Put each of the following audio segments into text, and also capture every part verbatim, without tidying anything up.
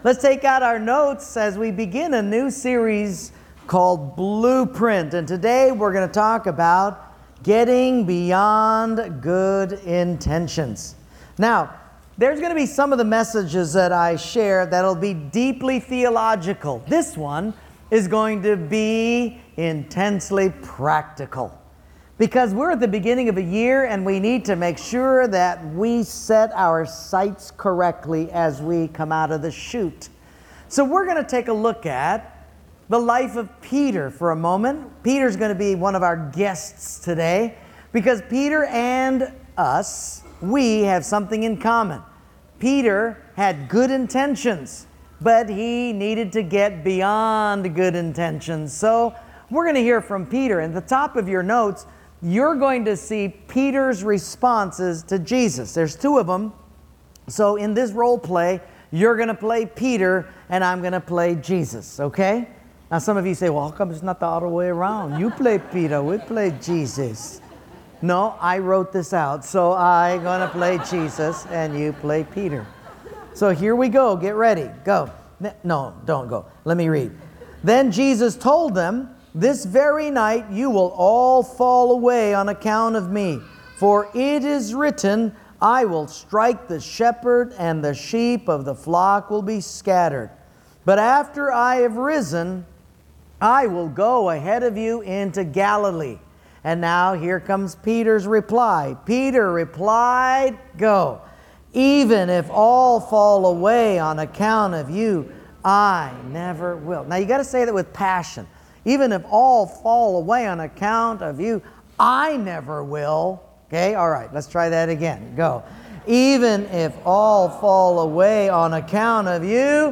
let's take out our notes as we begin a new series called Blueprint. And today we're going to talk about getting beyond good intentions. Now, there's going to be some of the messages that I share that'll be deeply theological. This one is going to be intensely practical. Because we're at the beginning of a year and we need to make sure that we set our sights correctly as we come out of the chute. So we're going to take a look at the life of Peter for a moment. Peter's going to be one of our guests today because Peter and us, we have something in common. Peter had good intentions, but he needed to get beyond good intentions. So we're going to hear from Peter. And at the top of your notes, you're going to see Peter's responses to Jesus. There's two of them. So in this role play, you're going to play Peter and I'm going to play Jesus, okay? Now some of you say, well, how come it's not the other way around? You play Peter, we play Jesus. No, I wrote this out. So I'm going to play Jesus and you play Peter. So here we go. Get ready. Go. No, don't go. Let me read. Then Jesus told them, "This very night you will all fall away on account of me. For it is written, I will strike the shepherd, and the sheep of the flock will be scattered. But after I have risen, I will go ahead of you into Galilee." And now here comes Peter's reply. Peter replied, go. "Even if all fall away on account of you, I never will." Now you got to say that with passion. Even if all fall away on account of you, I never will. Okay, all right, let's try that again. Go. "Even if all fall away on account of you,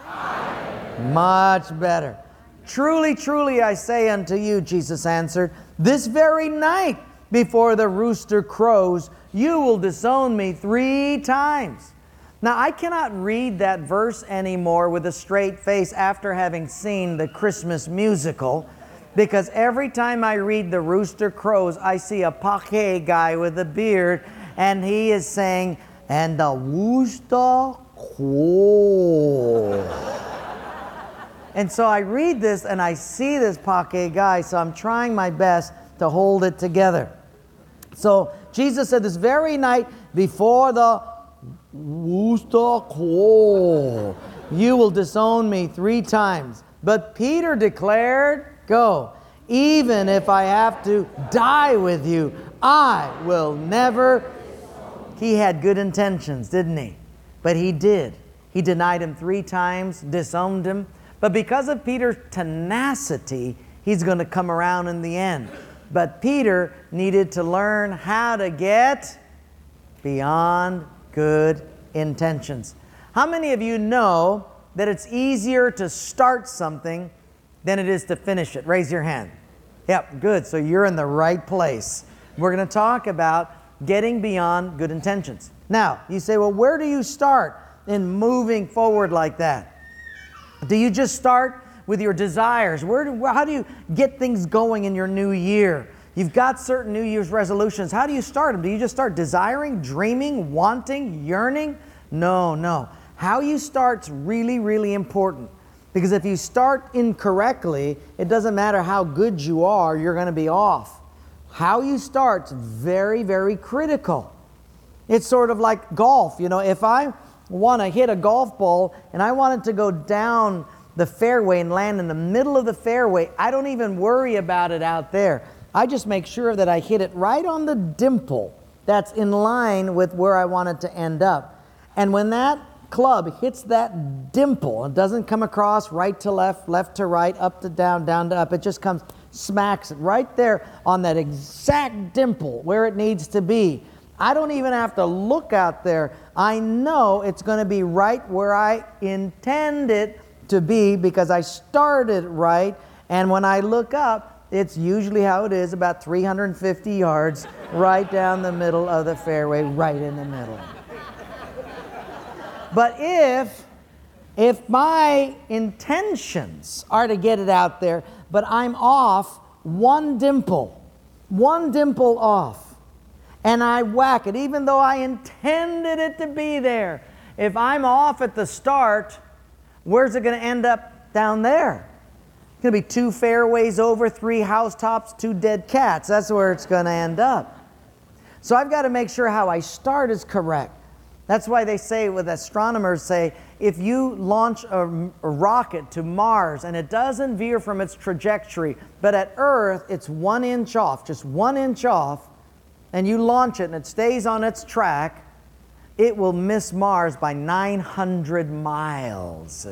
much better. Truly, truly, I say unto you," Jesus answered, "this very night before the rooster crows, you will disown me three times." Now, I cannot read that verse anymore with a straight face after having seen the Christmas musical, because every time I read the rooster crows, I see a Paquet guy with a beard, and he is saying, "And the rooster crows." And so I read this and I see this Paquet guy, so I'm trying my best to hold it together. So Jesus said, "This very night before the rooster crows, you will disown me three times." But Peter declared, go, "Even if I have to die with you, I will never." He had good intentions, didn't he? But he did. He denied him three times, disowned him. But because of Peter's tenacity, he's going to come around in the end. But Peter needed to learn how to get beyond good intentions. How many of you know that it's easier to start something than it is to finish it? Raise your hand. Yep, good. So you're in the right place. We're going to talk about getting beyond good intentions. Now, you say, well, where do you start in moving forward like that? Do you just start with your desires? Where do, how do you get things going in your new year? You've got certain New Year's resolutions. How do you start them? Do you just start desiring, dreaming, wanting, yearning? No, no. How you start's really, really important. Because if you start incorrectly, it doesn't matter how good you are, you're going to be off. How you start's very, very critical. It's sort of like golf. You know, if I want to hit a golf ball and I want it to go down the fairway and land in the middle of the fairway, I don't even worry about it out there. I just make sure that I hit it right on the dimple that's in line with where I want it to end up. And when that club hits that dimple, it doesn't come across right to left, left to right, up to down, down to up. It just comes, smacks it right there on that exact dimple where it needs to be. I don't even have to look out there. I know it's going to be right where I intend it to be because I started right. And when I look up, it's usually how it is, about three hundred fifty yards, right down the middle of the fairway, right in the middle. But if, if my intentions are to get it out there, but I'm off one dimple, one dimple off, and I whack it, even though I intended it to be there, if I'm off at the start, Where's it going to end up? Down there. It's going to be two fairways over, three housetops, two dead cats. That's where it's going to end up. So I've got to make sure how I start is correct. That's why they say, with astronomers say, if you launch a, a rocket to Mars and it doesn't veer from its trajectory, but at Earth it's one inch off, just one inch off, and you launch it and it stays on its track, it will miss Mars by nine hundred miles.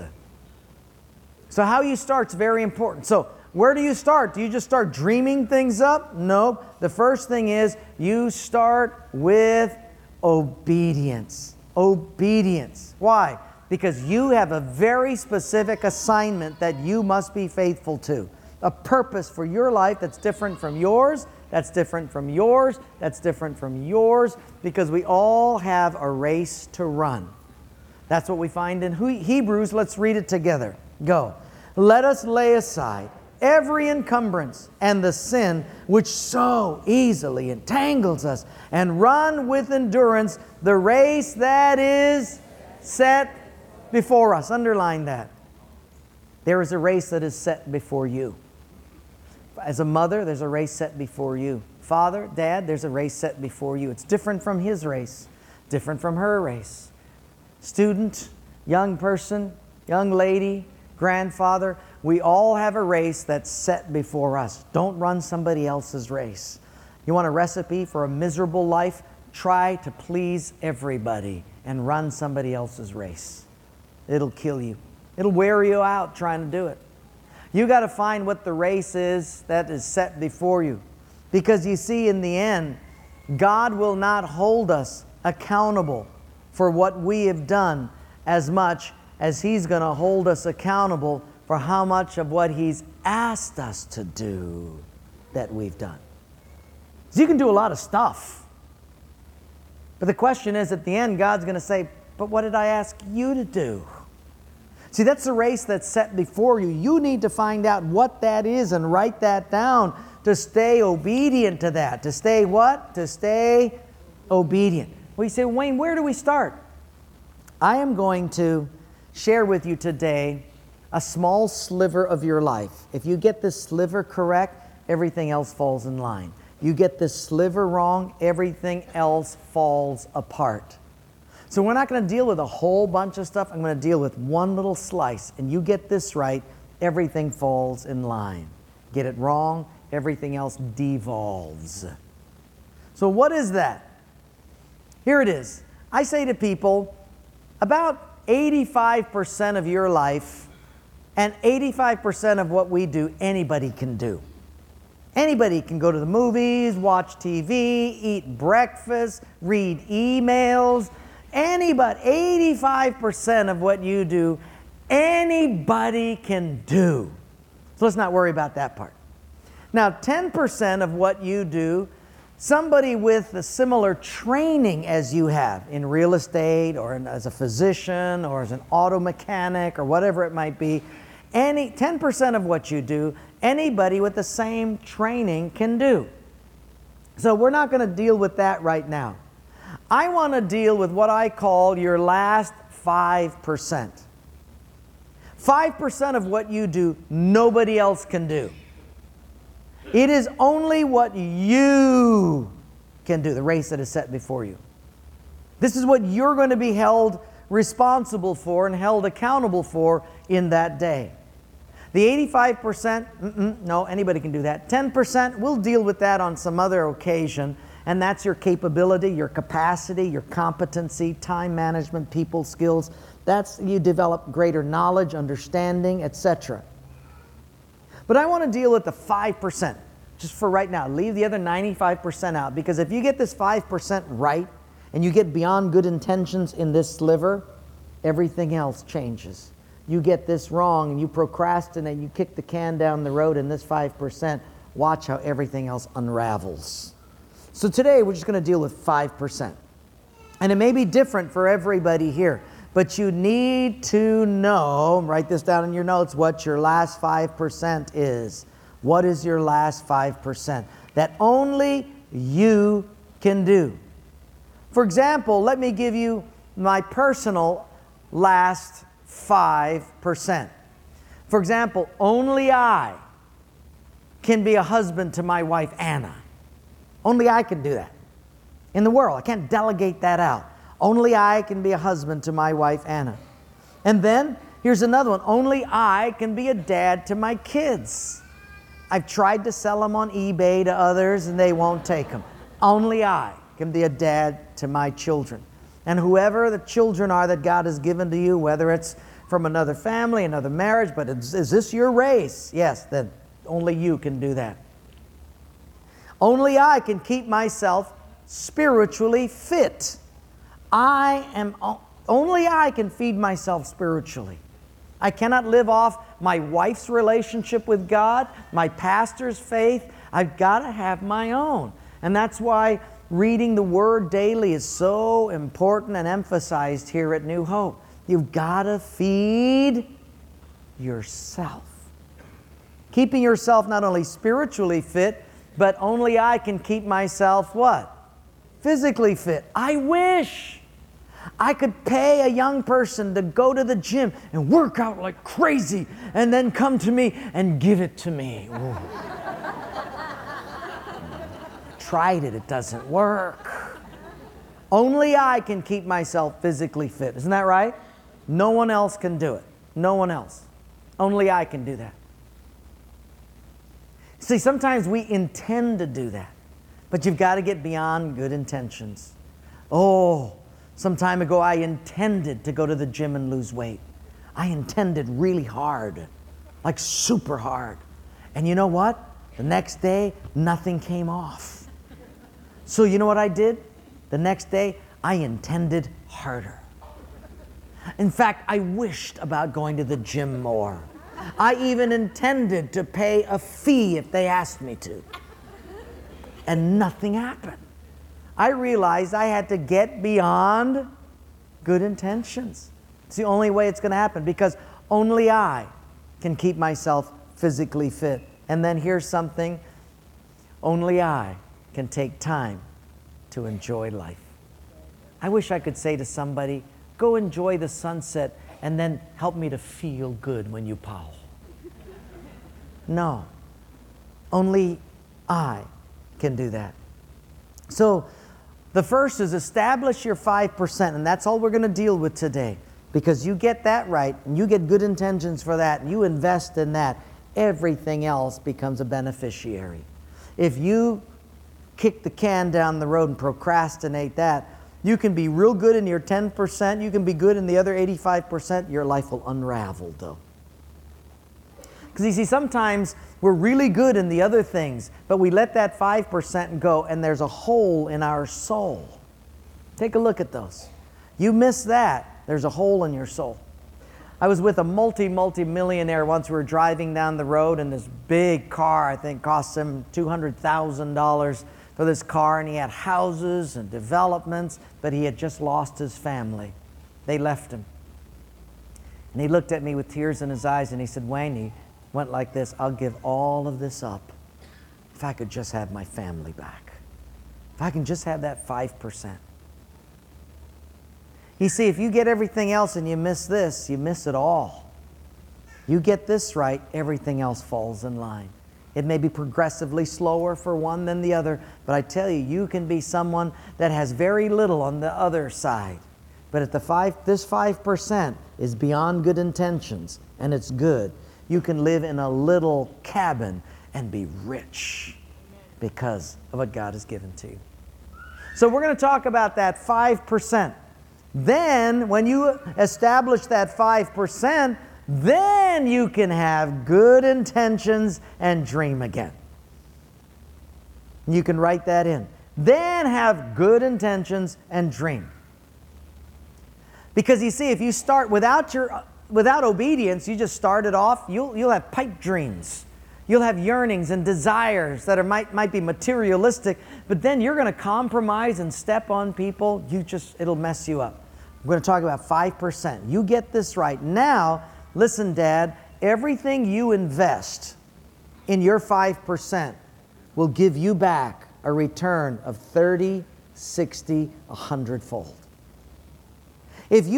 So how you start is very important. So where do you start? Do you just start dreaming things up? No. The first thing is you start with obedience. Obedience. Why? Because you have a very specific assignment that you must be faithful to. A purpose for your life that's different from yours, that's different from yours, that's different from yours, because we all have a race to run. That's what we find in Hebrews. Let's read it together. Go. Let us lay aside every encumbrance and the sin which so easily entangles us, and run with endurance the race that is set before us. Underline that. There is a race that is set before you. As a mother, there's a race set before you. Father, Dad, there's a race set before you. It's different from his race, different from her race. Student, young person, young lady, grandfather, we all have a race that's set before us. Don't run somebody else's race. You want a recipe for a miserable life? Try to please everybody and run somebody else's race. It'll kill you. It'll wear you out trying to do it. You got to find what the race is that is set before you. Because you see, in the end, God will not hold us accountable for what we have done as much as He's going to hold us accountable for how much of what He's asked us to do that we've done. So you can do a lot of stuff. But the question is, at the end, God's going to say, but what did I ask you to do? See, that's the race that's set before you. You need to find out what that is and write that down to stay obedient to that. To stay what? To stay obedient. Well, you say, Wayne, where do we start? I am going to share with you today a small sliver of your life. If you get this sliver correct, everything else falls in line. You get this sliver wrong, everything else falls apart. So we're not going to deal with a whole bunch of stuff. I'm going to deal with one little slice. And you get this right, everything falls in line. Get it wrong, everything else devolves. So what is that? Here it is. I say to people, about eighty-five percent of your life and eighty-five percent of what we do, anybody can do. Anybody can go to the movies, watch T V, eat breakfast, read emails. Anybody, eighty-five percent of what you do, anybody can do. So let's not worry about that part. Now, ten percent of what you do, somebody with a similar training as you have in real estate or in, as a physician or as an auto mechanic or whatever it might be, any ten percent of what you do, anybody with the same training can do. So we're not going to deal with that right now. I want to deal with what I call your last five percent. five percent of what you do, nobody else can do. It is only what you can do, the race that is set before you. This is what you're going to be held responsible for and held accountable for in that day. The eighty-five percent, no, anybody can do that. ten percent, we'll deal with that on some other occasion. And that's your capability, your capacity, your competency, time management, people skills. That's, you develop greater knowledge, understanding, et cetera. But I want to deal with the five percent, just for right now. Leave the other ninety-five percent out, because if you get this five percent right, and you get beyond good intentions in this sliver, everything else changes. You get this wrong, and you procrastinate, you kick the can down the road in this five percent, watch how everything else unravels. So today we're just going to deal with five percent. And it may be different for everybody here, but you need to know, write this down in your notes, what your last five percent is. What is your last five percent that only you can do? For example, let me give you my personal last five percent. For example, only I can be a husband to my wife, Anna. Only I can do that in the world. I can't delegate that out. Only I can be a husband to my wife, Anna. And then, here's another one. Only I can be a dad to my kids. I've tried to sell them on eBay to others, and they won't take them. Only I can be a dad to my children. And whoever the children are that God has given to you, whether it's from another family, another marriage, but is, is this your race? Yes, then only you can do that. Only I can keep myself spiritually fit. I am, only I can feed myself spiritually. I cannot live off my wife's relationship with God, my pastor's faith. I've got to have my own. And that's why reading the Word daily is so important and emphasized here at New Hope. You've got to feed yourself. Keeping yourself not only spiritually fit, but only I can keep myself what? Physically fit. I wish I could pay a young person to go to the gym and work out like crazy and then come to me and give it to me. Ooh. Tried it, it doesn't work. Only I can keep myself physically fit. Isn't that right? No one else can do it. No one else. Only I can do that. See, sometimes we intend to do that, but you've got to get beyond good intentions. Oh, some time ago I intended to go to the gym and lose weight. I intended really hard, like super hard. And you know what? The next day, nothing came off. So you know what I did? The next day, I intended harder. In fact, I wished about going to the gym more. I even intended to pay a fee if they asked me to. And nothing happened. I realized I had to get beyond good intentions. It's the only way it's going to happen, because only I can keep myself physically fit. And then here's something. Only I can take time to enjoy life. I wish I could say to somebody, go enjoy the sunset and then help me to feel good when you powl. No. Only I can do that. So the first is establish your five percent, and that's all we're going to deal with today. Because you get that right, and you get good intentions for that, and you invest in that, everything else becomes a beneficiary. If you kick the can down the road and procrastinate that, you can be real good in your ten percent, you can be good in the other eighty-five percent, your life will unravel though. Because you see, sometimes we're really good in the other things, but we let that five percent go and there's a hole in our soul. Take a look at those. You miss that, there's a hole in your soul. I was with a multi, multi-millionaire once. We were driving down the road, and this big car, I think, cost him two hundred thousand dollars for this car, and he had houses and developments, but he had just lost his family. They left him. And he looked at me with tears in his eyes, and he said, Wayne, he went like this, I'll give all of this up if I could just have my family back. If I can just have that five percent. You see, if you get everything else and you miss this, you miss it all. You get this right, everything else falls in line. It may be progressively slower for one than the other, but I tell you, you can be someone that has very little on the other side. But at the five, this five percent is beyond good intentions, and it's good. You can live in a little cabin and be rich because of what God has given to you. So we're going to talk about that five percent. Then, when you establish that five percent, then you can have good intentions and dream again. You can write that in. Then have good intentions and dream. Because you see, if you start without your without obedience, you just started off, you'll you'll have pipe dreams. You'll have yearnings and desires that are might might be materialistic, but then you're going to compromise and step on people. You just it'll mess you up. We're going to talk about five percent. You get this right. Now, listen, Dad, everything you invest in your five percent will give you back a return of thirty, sixty, a hundred fold. If you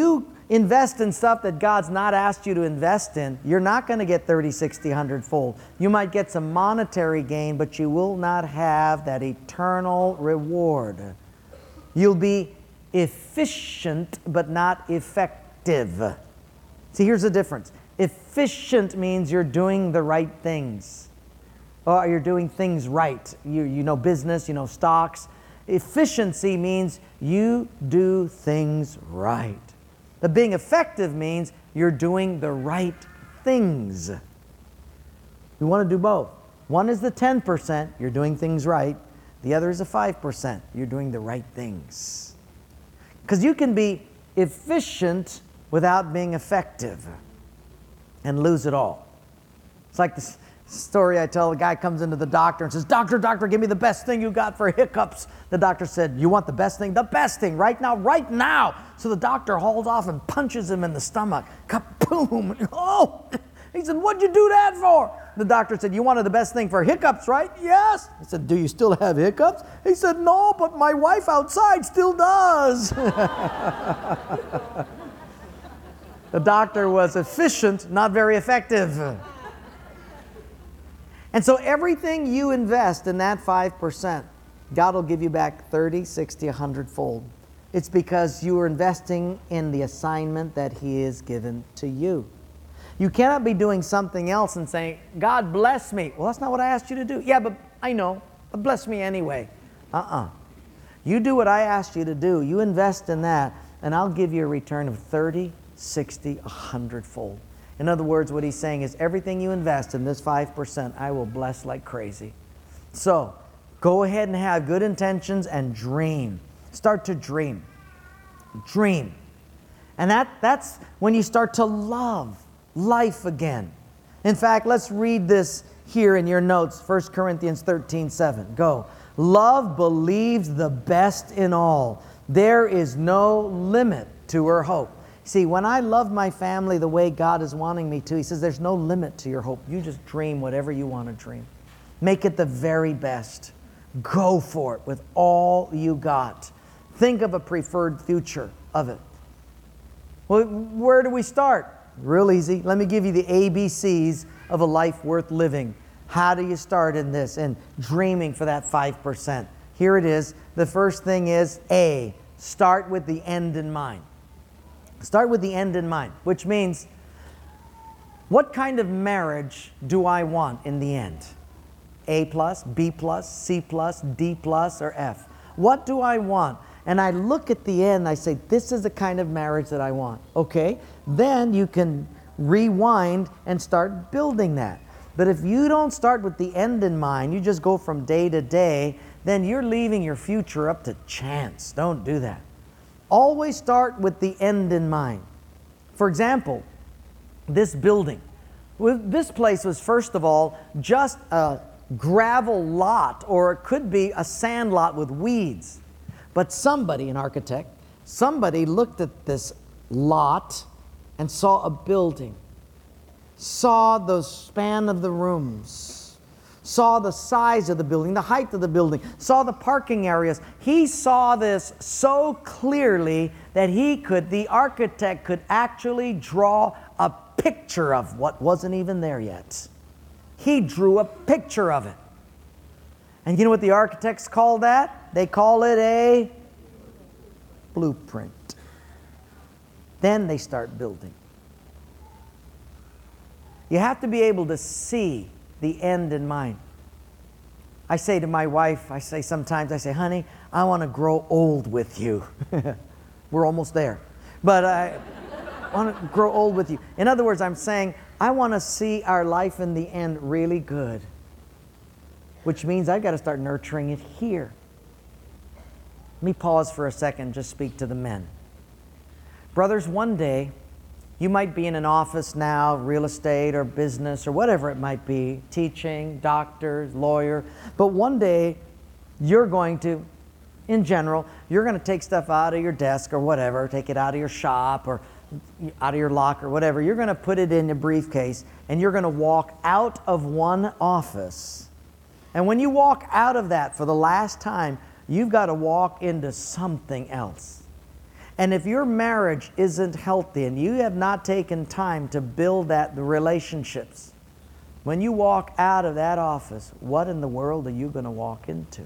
invest in stuff that God's not asked you to invest in, you're not going to get thirty, sixty, one hundred fold. You might get some monetary gain, but you will not have that eternal reward. You'll be efficient, but not effective. See, here's the difference. Efficient means you're doing the right things. Or you're doing things right. You, you know business, you know stocks. Efficiency means you do things right. The being effective means you're doing the right things. You want to do both. One is the ten percent, you're doing things right. The other is the five percent, you're doing the right things. Because you can be efficient without being effective and lose it all. It's like this story I tell. A guy comes into the doctor and says, doctor, doctor, give me the best thing you got for hiccups. The doctor said, you want the best thing? The best thing, right now, right now. So the doctor hauls off and punches him in the stomach. Kaboom! Oh! He said, what'd you do that for? The doctor said, you wanted the best thing for hiccups, right? Yes. He said, do you still have hiccups? He said, no, but my wife outside still does. The doctor was efficient, not very effective. And so everything you invest in that five percent, God will give you back thirty, sixty, one hundred fold. It's because you are investing in the assignment that He has given to you. You cannot be doing something else and saying, God bless me. Well, that's not what I asked you to do. Yeah, but I know, but bless me anyway. Uh-uh. You do what I asked you to do. You invest in that, and I'll give you a return of thirty, sixty, one hundred fold. In other words, what He's saying is everything you invest in this five percent, I will bless like crazy. So, go ahead and have good intentions and dream. Start to dream. Dream. And that, that's when you start to love life again. In fact, let's read this here in your notes, First Corinthians thirteen, seven. Go. Love believes the best in all. There is no limit to her hope. See, when I love my family the way God is wanting me to, He says there's no limit to your hope. You just dream whatever you want to dream. Make it the very best. Go for it with all you got. Think of a preferred future of it. Well, where do we start? Real easy. Let me give you the A B Cs of a life worth living. How do you start in this? And dreaming for that five percent. Here it is. The first thing is A, start with the end in mind. Start with the end in mind, which means, what kind of marriage do I want in the end? A plus, B plus, C plus, D plus, or F? What do I want? And I look at the end and I say, this is the kind of marriage that I want. Okay, then you can rewind and start building that. But if you don't start with the end in mind, you just go from day to day, then you're leaving your future up to chance. Don't do that. Always start with the end in mind. For example, this building. This place was, first of all, just a gravel lot, or it could be a sand lot with weeds. But somebody, an architect, somebody looked at this lot and saw a building, saw the span of the rooms, saw the size of the building, the height of the building, saw the parking areas. He saw this so clearly that he could, the architect could actually draw a picture of what wasn't even there yet. He drew a picture of it. And you know what the architects call that? They call it a blueprint. Then they start building. You have to be able to see the end in mind. I say to my wife, I say sometimes, I say, honey, I want to grow old with you. We're almost there. But I want to grow old with you. In other words, I'm saying, I want to see our life in the end really good. Which means I've got to start nurturing it here. Let me pause for a second and just speak to the men. Brothers, one day, you might be in an office now, real estate or business or whatever it might be, teaching, doctor, lawyer, but one day you're going to, in general, you're going to take stuff out of your desk or whatever, take it out of your shop or out of your locker, whatever. You're going to put it in a briefcase and you're going to walk out of one office. And when you walk out of that for the last time, you've got to walk into something else. And if your marriage isn't healthy and you have not taken time to build that, the relationships, when you walk out of that office, what in the world are you going to walk into?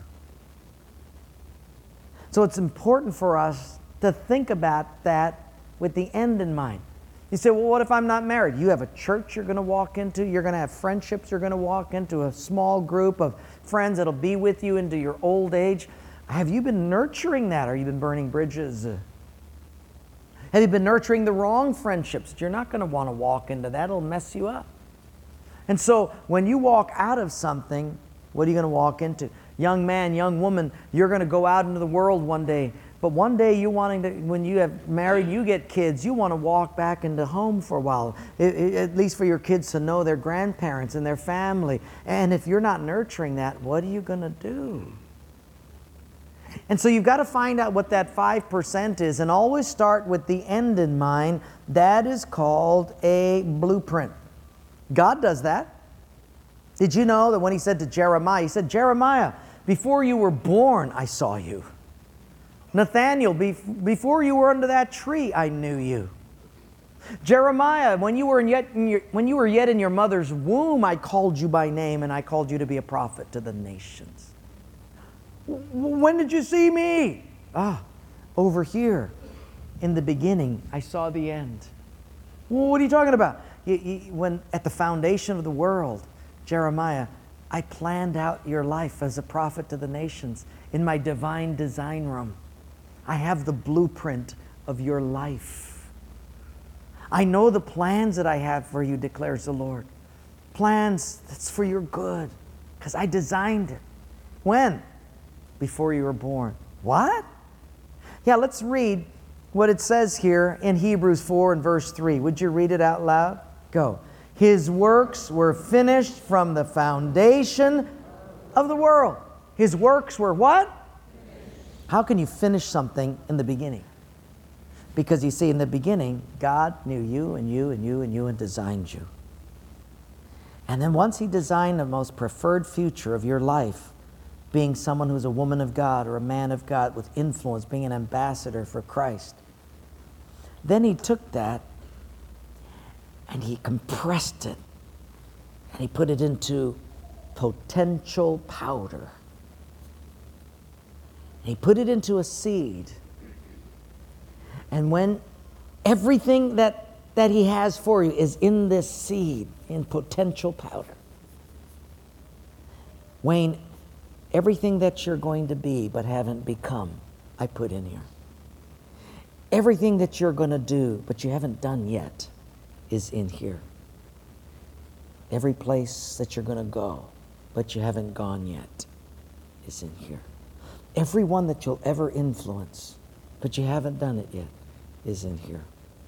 So it's important for us to think about that with the end in mind. You say, well, what if I'm not married? You have a church you're going to walk into. You're going to have friendships you're going to walk into, a small group of friends that'll be with you into your old age. Have you been nurturing that, or have you been burning bridges? Have you been nurturing the wrong friendships? You're not going to want to walk into that. It'll mess you up. And so when you walk out of something, what are you going to walk into? Young man, young woman, you're going to go out into the world one day. But one day you wanting to, when you have married, you get kids, you want to walk back into home for a while, it, it, at least for your kids to know their grandparents and their family. And if you're not nurturing that, what are you going to do? And so you've got to find out what that five percent is, and always start with the end in mind. That is called a blueprint. God does that. Did you know that when he said to Jeremiah, he said, Jeremiah, before you were born, I saw you. Nathaniel, before you were under that tree, I knew you. Jeremiah, when you were yet in your, when you were yet in your mother's womb, I called you by name, and I called you to be a prophet to the nations. When did you see me? Ah, over here. In the beginning, I saw the end. Well, what are you talking about? You, you, when at the foundation of the world, Jeremiah, I planned out your life as a prophet to the nations in my divine design room. I have the blueprint of your life. I know the plans that I have for you, declares the Lord. Plans that's for your good, because I designed it. When? Before you were born. What? Yeah, let's read what it says here in Hebrews four and verse three. Would you read it out loud? Go. His works were finished from the foundation of the world. His works were what? How can you finish something in the beginning? Because you see, in the beginning, God knew you and you and you and you and designed you. And then once he designed the most preferred future of your life, being someone who's a woman of God or a man of God with influence, being an ambassador for Christ, then he took that and he compressed it and he put it into potential powder. He put it into a seed. And when everything that, that he has for you is in this seed, in potential powder, Wayne, everything that you're going to be but haven't become, I put in here. Everything that you're going to do but you haven't done yet is in here. Every place that you're going to go but you haven't gone yet is in here. Everyone that you'll ever influence, but you haven't done it yet, is in here.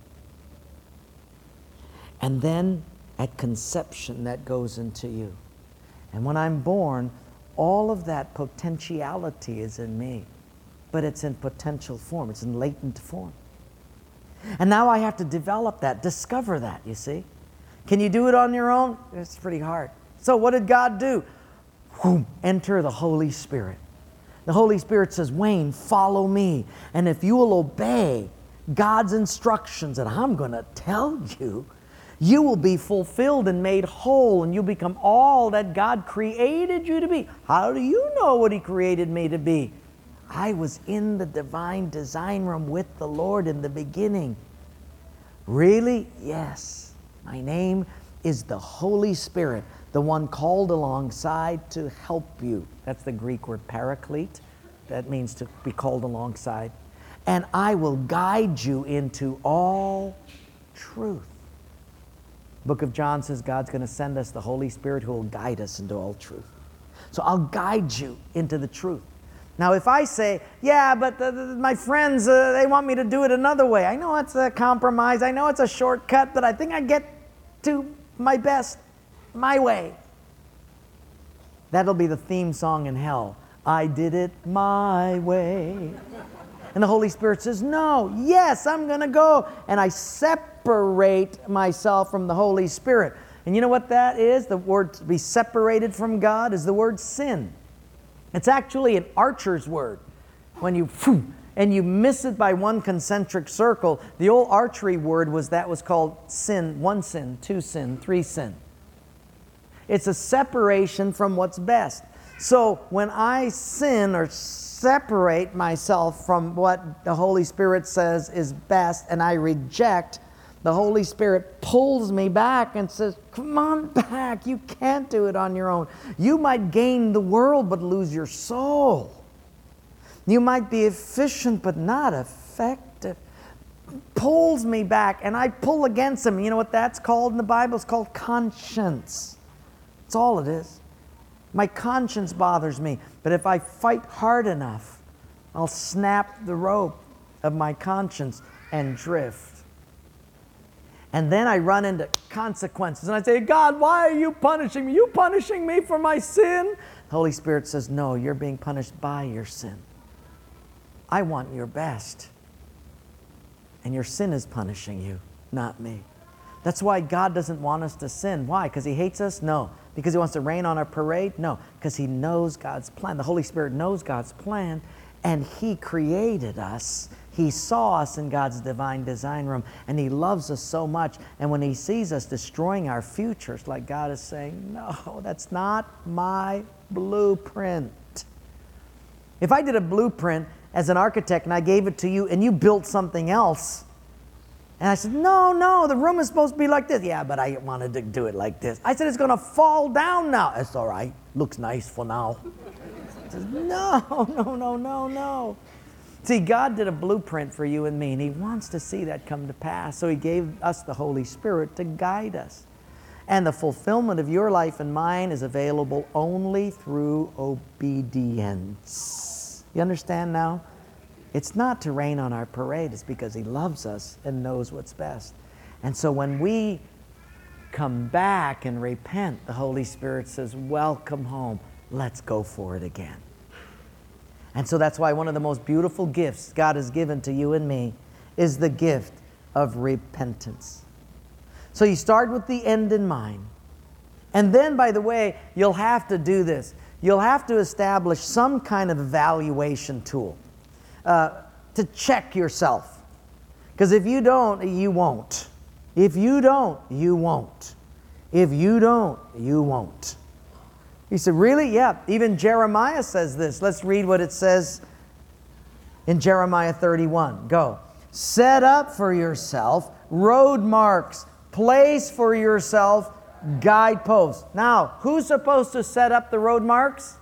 And then at conception, that goes into you. And when I'm born, all of that potentiality is in me, but it's in potential form. It's in latent form. And now I have to develop that, discover that, you see. Can you do it on your own? It's pretty hard. So what did God do? Whoom, enter the Holy Spirit. The Holy Spirit says, Wayne, follow me. And if you will obey God's instructions that I'm going to tell you, you will be fulfilled and made whole, and you'll become all that God created you to be. How do you know what he created me to be? I was in the divine design room with the Lord in the beginning. Really? Yes. My name is the Holy Spirit, the one called alongside to help you. That's the Greek word paraclete. That means to be called alongside. And I will guide you into all truth. The book of John says God's going to send us the Holy Spirit who will guide us into all truth. So I'll guide you into the truth. Now if I say, yeah, but the, the, my friends, uh, they want me to do it another way. I know it's a compromise. I know it's a shortcut, but I think I get to my best my way. That'll be the theme song in hell. I did it my way. And the Holy Spirit says, no, yes, I'm going to go. And I separate myself from the Holy Spirit. And you know what that is? The word to be separated from God is the word sin. It's actually an archer's word. When you, and you miss it by one concentric circle, the old archery word was that was called sin, one sin, two sin, three sin. It's a separation from what's best. So when I sin or separate myself from what the Holy Spirit says is best and I reject, the Holy Spirit pulls me back and says, come on back, you can't do it on your own. You might gain the world but lose your soul. You might be efficient but not effective. Pulls me back and I pull against him. You know what that's called in the Bible? It's called conscience. That's all it is. My conscience bothers me, but if I fight hard enough, I'll snap the rope of my conscience and drift. And then I run into consequences and I say, God, why are you punishing me? You punishing me for my sin? The Holy Spirit says, no, you're being punished by your sin. I want your best. And your sin is punishing you, not me. That's why God doesn't want us to sin. Why? Because He hates us? No. Because He wants to rain on our parade? No. Because He knows God's plan. The Holy Spirit knows God's plan, and He created us. He saw us in God's divine design room, and He loves us so much. And when He sees us destroying our future, it's like God is saying, no, that's not my blueprint. If I did a blueprint as an architect and I gave it to you and you built something else, and I said, no, no, the room is supposed to be like this. Yeah, but I wanted to do it like this. I said, it's going to fall down now. It's all right. Looks nice for now. I said, no, no, no, no, no. See, God did a blueprint for you and me, and He wants to see that come to pass. So He gave us the Holy Spirit to guide us. And the fulfillment of your life and mine is available only through obedience. You understand now? It's not to rain on our parade. It's because He loves us and knows what's best. And so when we come back and repent, the Holy Spirit says, welcome home. Let's go for it again. And so that's why one of the most beautiful gifts God has given to you and me is the gift of repentance. So you start with the end in mind. And then, by the way, you'll have to do this. You'll have to establish some kind of evaluation tool. Uh, to check yourself. Because if you don't, you won't. If you don't, you won't. If you don't, you won't. You said, really? Yeah. Even Jeremiah says this. Let's read what it says in Jeremiah thirty-one. Go. Set up for yourself road marks. Place for yourself guideposts. Now, who's supposed to set up the road marks?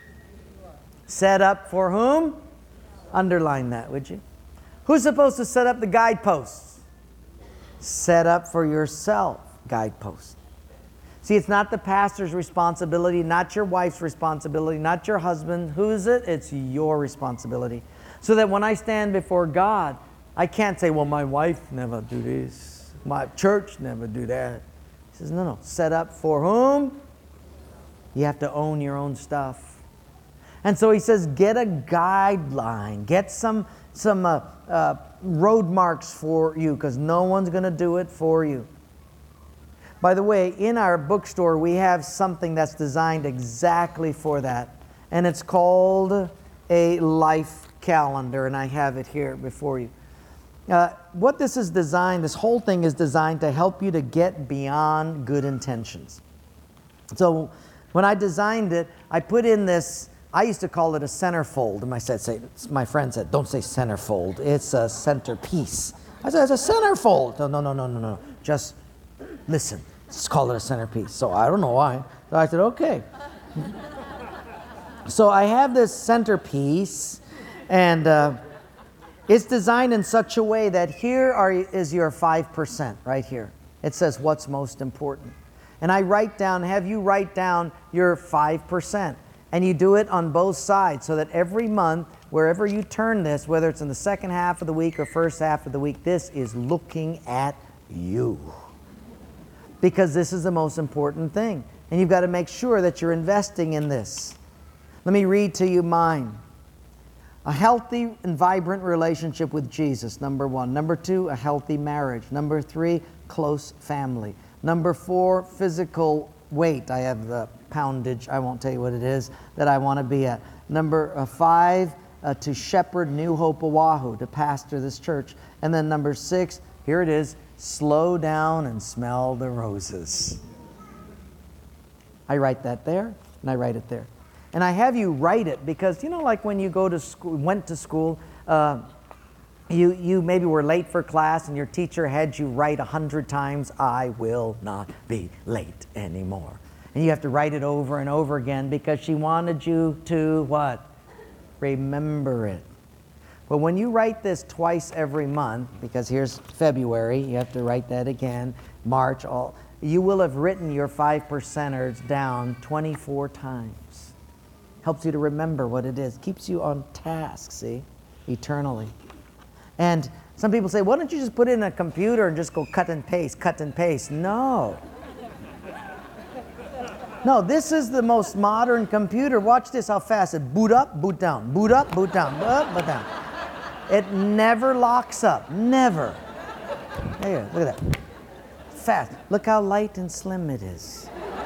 Set up for whom? Underline that, would you? Who's supposed to set up the guideposts? Set up for yourself guideposts. See, it's not the pastor's responsibility, not your wife's responsibility, not your husband. Who is it? It's your responsibility. So that when I stand before God, I can't say, well, my wife never do this. My church never do that. He says, no, no. Set up for whom? You have to own your own stuff. And so he says, get a guideline. Get some, some uh, uh, road marks for you, because no one's going to do it for you. By the way, in our bookstore, we have something that's designed exactly for that. And it's called a life calendar, and I have it here before you. Uh, what this is designed, this whole thing is designed to help you to get beyond good intentions. So when I designed it, I put in this, I used to call it a centerfold. And my, said, say, my friend said, don't say centerfold, it's a centerpiece. I said, it's a centerfold. No, no, no, no, no, no. Just listen, let's call it a centerpiece. So I don't know why. So I said, okay. So I have this centerpiece, and uh, it's designed in such a way that here are, is your five percent right here. It says what's most important. And I write down, have you write down your five percent. And you do it on both sides so that every month, wherever you turn this, whether it's in the second half of the week or first half of the week, this is looking at you. Because this is the most important thing. And you've got to make sure that you're investing in this. Let me read to you mine. A healthy and vibrant relationship with Jesus, number one. Number two, a healthy marriage. Number three, close family. Number four, physical weight. I have the poundage, I won't tell you what it is, that I want to be at. Number uh, five, uh, to shepherd New Hope Oahu, to pastor this church. And then number six, here it is, slow down and smell the roses. I write that there, and I write it there. And I have you write it because, you know, like when you go to school, went to school, uh, you, you maybe were late for class and your teacher had you write a hundred times, I will not be late anymore. And you have to write it over and over again because she wanted you to, what? Remember it. But when you write this twice every month, because here's February, you have to write that again, March, all, you will have written your five percenters down twenty-four times. Helps you to remember what it is. Keeps you on task, see, eternally. And some people say, why don't you just put it in a computer and just go cut and paste, cut and paste? No. No, this is the most modern computer. Watch this, how fast it boot up, boot down, boot up, boot down, boot up, boot down. It never locks up, never. There, look at that. Fast. Look how light and slim it is.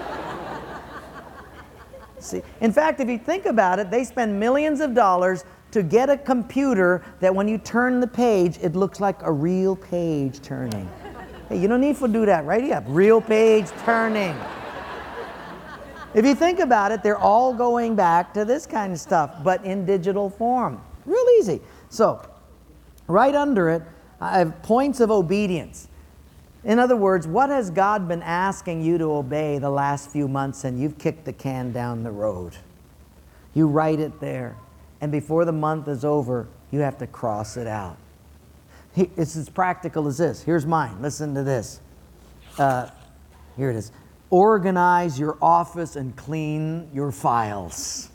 See, in fact, if you think about it, they spend millions of dollars to get a computer that when you turn the page, it looks like a real page turning. Hey, you don't need to do that, right? Yeah, real page turning. If you think about it, they're all going back to this kind of stuff, but in digital form. Real easy. So, right under it, I have points of obedience. In other words, what has God been asking you to obey the last few months and you've kicked the can down the road? You write it there. And before the month is over, you have to cross it out. It's as practical as this. Here's mine. Listen to this. Uh, here it is. Organize your office and clean your files.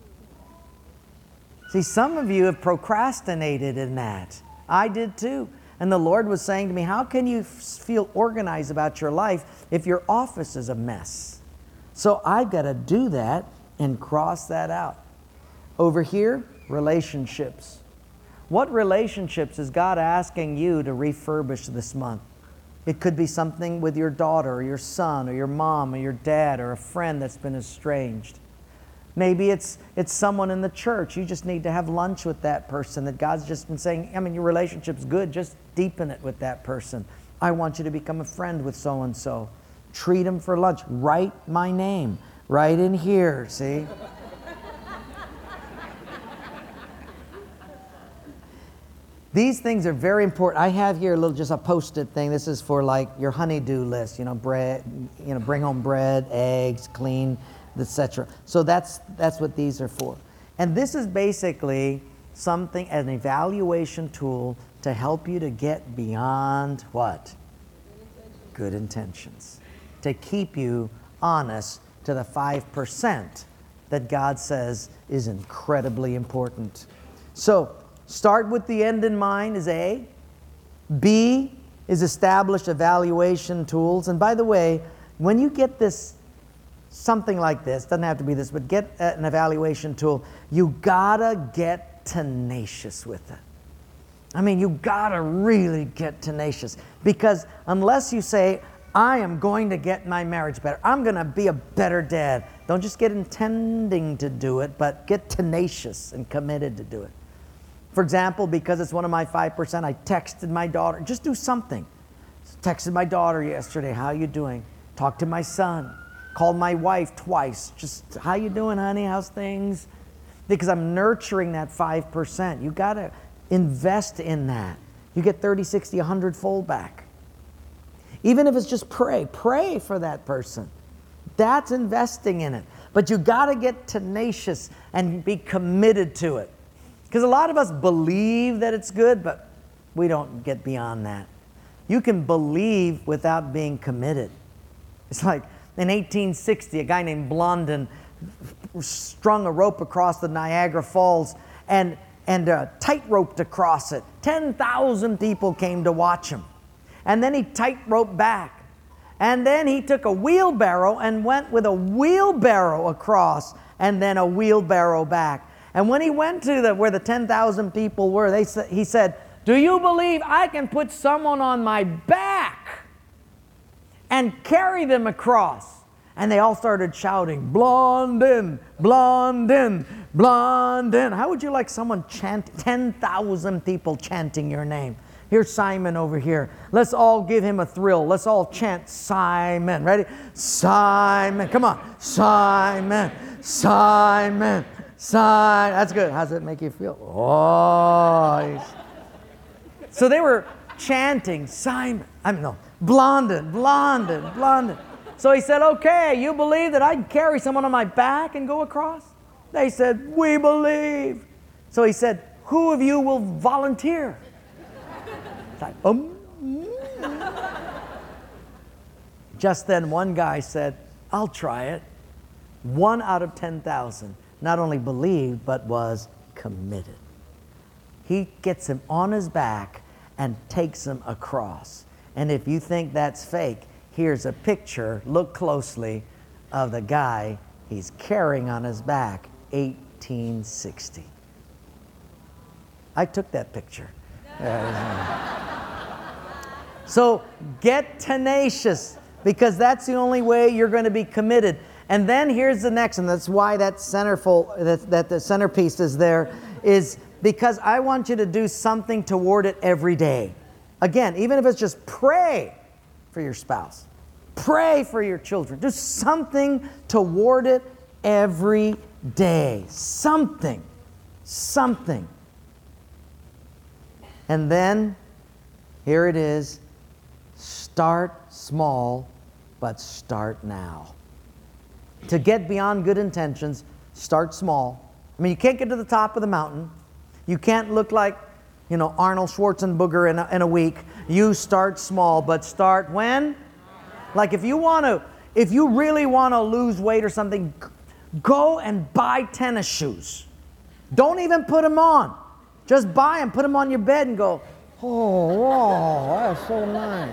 See, some of you have procrastinated in that. I did too. And the Lord was saying to me, how can you feel organized about your life if your office is a mess? So I've got to do that and cross that out. Over here, relationships. What relationships is God asking you to refurbish this month? It could be something with your daughter or your son or your mom or your dad or a friend that's been estranged. Maybe it's it's someone in the church. You just need to have lunch with that person that God's just been saying, I mean, your relationship's good. Just deepen it with that person. I want you to become a friend with so-and-so. Treat them for lunch. Write my name right in here, see? These things are very important. I have here a little, just a post-it thing. This is for like your honey-do list, you know, bread, you know, bring home bread, eggs, clean, et cetera. So that's that's what these are for. And this is basically something, an evaluation tool to help you to get beyond what? Good intentions. Good intentions. To keep you honest to the five percent that God says is incredibly important. So, start with the end in mind is A. B is establish evaluation tools. And by the way, when you get this, something like this, doesn't have to be this, but get an evaluation tool, you gotta get tenacious with it. I mean, you gotta really get tenacious. Because unless you say, I am going to get my marriage better, I'm gonna be a better dad, don't just get intending to do it, but get tenacious and committed to do it. For example, because it's one of my five percent, I texted my daughter, just do something. Texted my daughter yesterday, how you doing? Talked to my son. Called my wife twice. Just, how you doing, honey? How's things? Because I'm nurturing that five percent. You got to invest in that. You get thirty, sixty, one hundred fold back. Even if it's just pray. Pray for that person. That's investing in it. But you got to get tenacious and be committed to it. Because a lot of us believe that it's good, but we don't get beyond that. You can believe without being committed. It's like in eighteen sixty, a guy named Blondin strung a rope across the Niagara Falls and, and uh, tight-roped across it. ten thousand people came to watch him. And then he tight-roped back. And then he took a wheelbarrow and went with a wheelbarrow across and then a wheelbarrow back. And when he went to the, where the ten thousand people were, they sa- he said, do you believe I can put someone on my back and carry them across? And they all started shouting, Blondin, Blondin, Blondin. How would you like someone chant, ten thousand people chanting your name? Here's Simon over here. Let's all give him a thrill. Let's all chant Simon. Ready? Simon. Come on. Simon. Simon. Simon. That's good. How does it make you feel? Oh. So they were chanting Simon. I mean, no. Blondin, Blondin, Blondin. So he said, okay, you believe that I can carry someone on my back and go across? They said, we believe. So he said, who of you will volunteer? Like, um, mm. Just then one guy said, I'll try it. One out of ten thousand not only believed, but was committed. He gets him on his back and takes him across. And if you think that's fake, here's a picture, look closely, of the guy he's carrying on his back, eighteen sixty. I took that picture. So get tenacious, because that's the only way you're going to be committed. And then here's the next, and that's why that centerfold, that, that the centerpiece is there, is because I want you to do something toward it every day. Again, even if it's just pray for your spouse, pray for your children, do something toward it every day. Something, something. And then, here it is, start small, but start now. To get beyond good intentions, start small. I mean, you can't get to the top of the mountain. You can't look like, you know, Arnold Schwarzenegger in a, in a week. You start small, but start when? Like if you want to, if you really want to lose weight or something, go and buy tennis shoes. Don't even put them on. Just buy them, put them on your bed and go, oh, wow, that's so nice.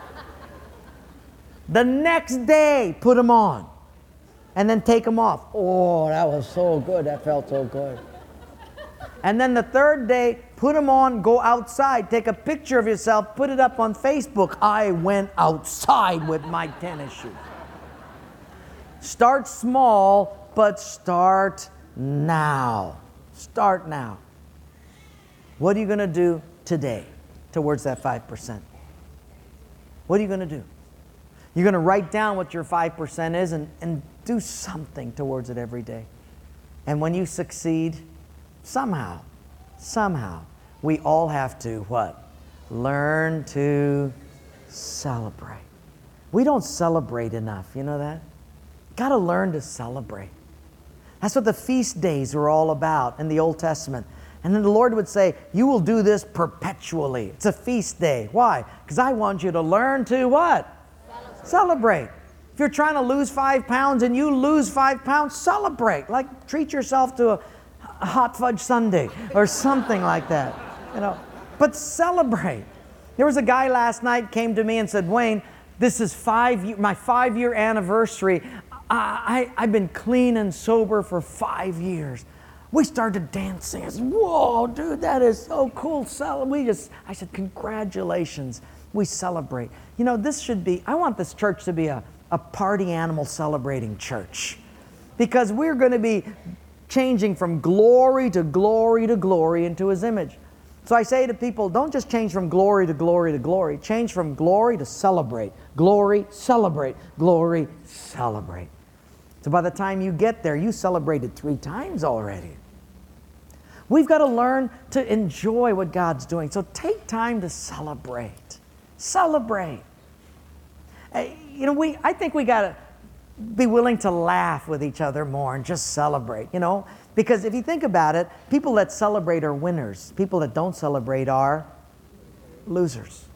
The next day, put them on. And then take them off. Oh, that was so good. That felt so good. And then the third day, put them on, go outside, take a picture of yourself, put it up on Facebook. I went outside with my tennis shoes. Start small, but start now. Start now. What are you going to do today towards that five percent? What are you going to do? You're going to write down what your five percent is and, and do something towards it every day. And when you succeed, somehow, somehow, we all have to, what? Learn to celebrate. We don't celebrate enough, you know that? Got to learn to celebrate. That's what the feast days were all about in the Old Testament. And then the Lord would say, you will do this perpetually. It's a feast day. Why? Because I want you to learn to what? Celebrate. Celebrate. If you're trying to lose five pounds and you lose five pounds, celebrate. Like treat yourself to a, a hot fudge sundae or something like that. You know, but celebrate. There was a guy last night came to me and said, Wayne, this is five my five-year anniversary. I, I, I've been clean and sober for five years. We started dancing. I said, whoa, dude, that is so cool. We just, I said, congratulations. We celebrate. You know, this should be, I want this church to be a, a party animal celebrating church. Because we're going to be changing from glory to glory to glory into His image. So I say to people, don't just change from glory to glory to glory. Change from glory to celebrate. Glory, celebrate. Glory, celebrate. So by the time you get there, you celebrated three times already. We've got to learn to enjoy what God's doing. So take time to celebrate. Celebrate. You know, we. I think we got to be willing to laugh with each other more and just celebrate, you know. Because if you think about it, people that celebrate are winners. People that don't celebrate are losers.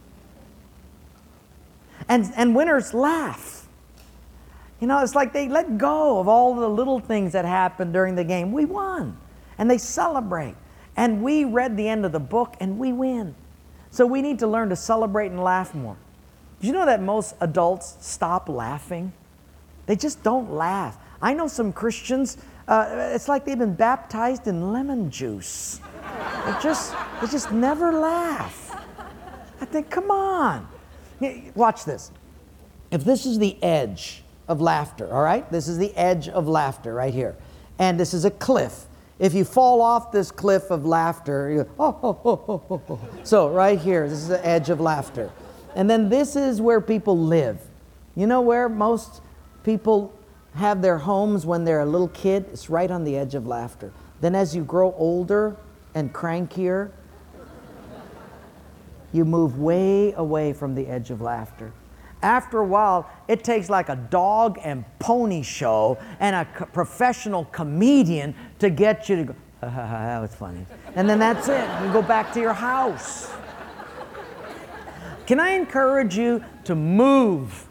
And, and winners laugh. You know, it's like they let go of all the little things that happened during the game. We won. And they celebrate. And we read the end of the book and we win. So we need to learn to celebrate and laugh more. Did you know that most adults stop laughing? They just don't laugh. I know some Christians, uh, it's like they've been baptized in lemon juice. They just, they just never laugh. I think, come on. Watch this. If this is the edge of laughter, all right? This is the edge of laughter right here. And this is a cliff. If you fall off this cliff of laughter, you go, oh, oh, oh, oh, oh, oh. So right here, this is the edge of laughter. And then this is where people live. You know where most people have their homes when they're a little kid? It's right on the edge of laughter. Then as you grow older and crankier, you move way away from the edge of laughter. After a while, it takes like a dog and pony show and a co- professional comedian to get you to go, ha, ha, ha, that was funny. And then that's it. You go back to your house. Can I encourage you to move?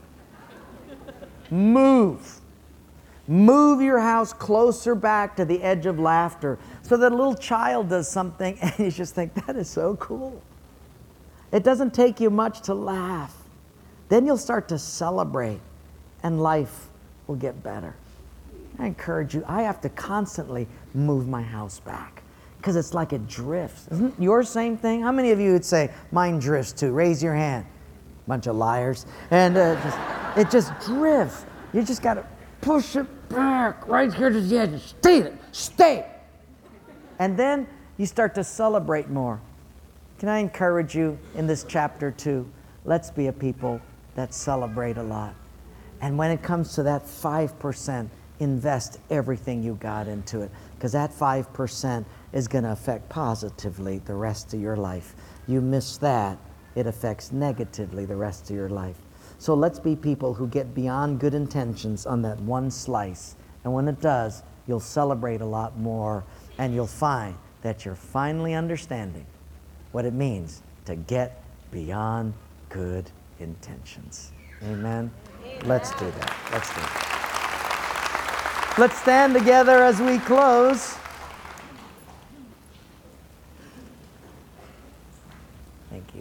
Move. Move your house closer back to the edge of laughter so that a little child does something and you just think, that is so cool. It doesn't take you much to laugh. Then you'll start to celebrate and life will get better. I encourage you, I have to constantly move my house back because it's like it drifts. Isn't your same thing? How many of you would say, mine drifts too? Raise your hand. Bunch of liars. And uh, just, it just drifts. You just got to push it back right here to the edge. Stay there. Stay. And then you start to celebrate more. Can I encourage you in this chapter two? Let's be a people that celebrate a lot. And when it comes to that five percent, invest everything you got into it, because that five percent is going to affect positively the rest of your life. You miss that, it affects negatively the rest of your life. So let's be people who get beyond good intentions on that one slice. And when it does, you'll celebrate a lot more, and you'll find that you're finally understanding what it means to get beyond good intentions. Amen? Amen? Let's do that. Let's do that. Let's stand together as we close. Thank you.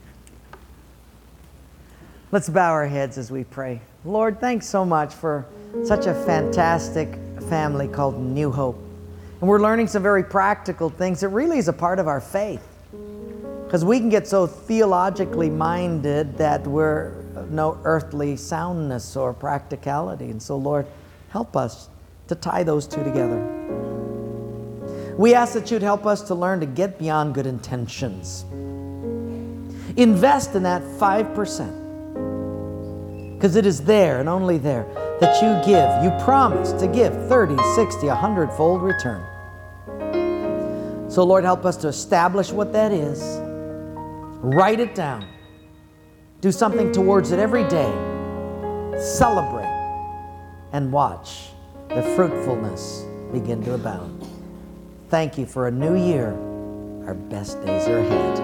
Let's bow our heads as we pray. Lord, thanks so much for such a fantastic family called New Hope. And we're learning some very practical things. It really is a part of our faith. Because we can get so theologically minded that we're no earthly soundness or practicality. And so, Lord, help us to tie those two together. We ask that you'd help us to learn to get beyond good intentions. Invest in that five percent. Because it is there and only there that you give. You promise to give thirty, sixty, a hundred-fold return. So, Lord, help us to establish what that is. Write it down. Do something towards it every day. Celebrate and watch the fruitfulness begin to abound. Thank you for a new year. Our best days are ahead.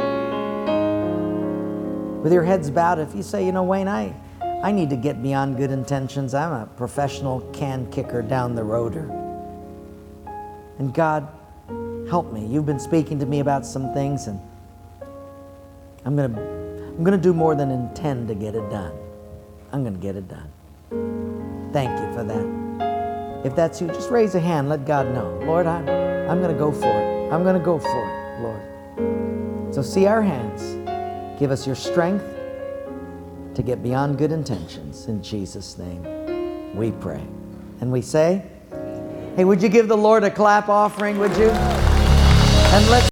With your heads bowed, if you say, you know, Wayne, I, I need to get beyond good intentions. I'm a professional can kicker down the roader. And God, help me. You've been speaking to me about some things, and I'm going to I'm going to do more than intend to get it done. I'm going to get it done. Thank you for that. If that's you, just raise a hand. Let God know. Lord, I'm, I'm going to go for it. I'm going to go for it, Lord. So see our hands. Give us your strength to get beyond good intentions. In Jesus' name we pray. And we say, hey, would you give the Lord a clap offering, would you? And let's